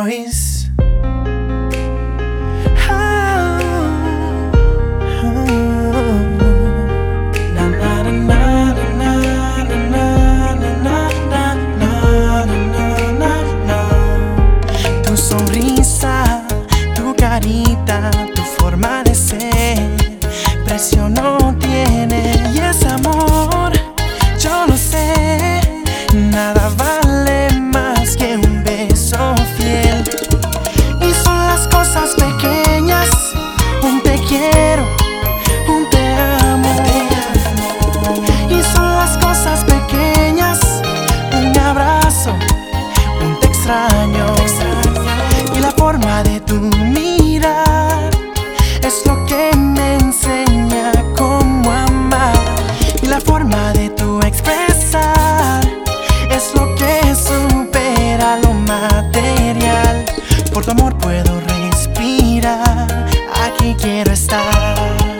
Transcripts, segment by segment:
Royce. Tu sonrisa, tu carita, tu forma de ser, precio no tiene. Y es amor, yo lo sé, nada vale más que un beso fiel. Y son las cosas pequeñas, un te quiero, un te amo. Y son las cosas pequeñas, un abrazo, un te extraño. Y la forma de tu mirar es lo que me enseña cómo amar. Y la forma de tu expresar es lo que supera lo material. Por tu amor puedo respirar, aquí quiero estar.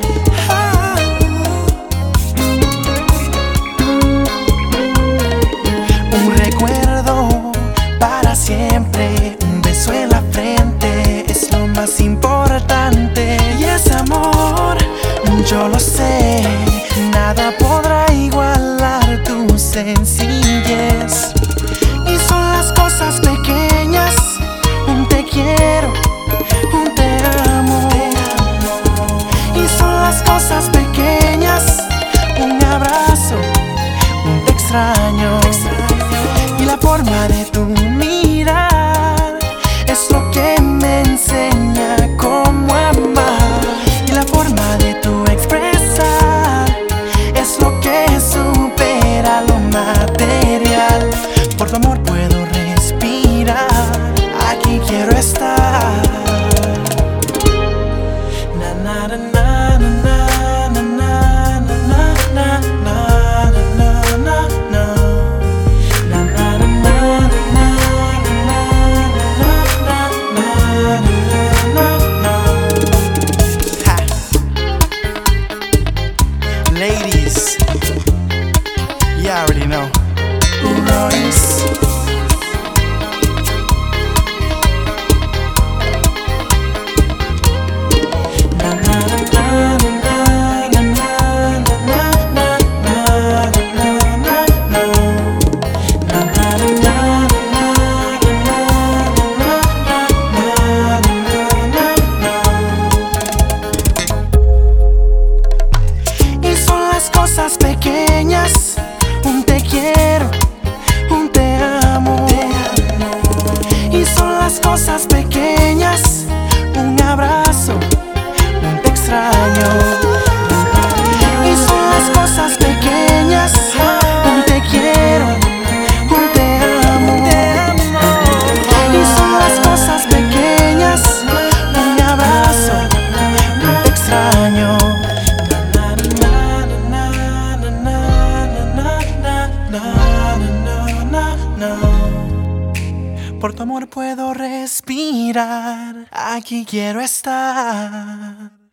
Un recuerdo para siempre, un beso en la frente es lo más importante. Y ese amor, yo lo sé, nada podrá igualar tu sencillez. Y son las cosas pequeñas, un te quiero, un te amo. Y son las cosas pequeñas, un abrazo, un te extraño. Y la forma de tu mirar es lo que me enseña cómo amar. Y la forma de tu expresar es lo que supera lo material. Por tu amor puedo respirar, aquí quiero estar. Na na na na na na na na na na na na na. Ladies, you already know. Royce. Y son las cosas pequeñas, un te quiero, un te amo. Y son las cosas pequeñas, un abrazo, un te extraño. Y son las cosas pequeñas, un te quiero, un te amo. Y son las cosas pequeñas, un abrazo, un te extraño. Por tu amor puedo respirar, aquí quiero estar.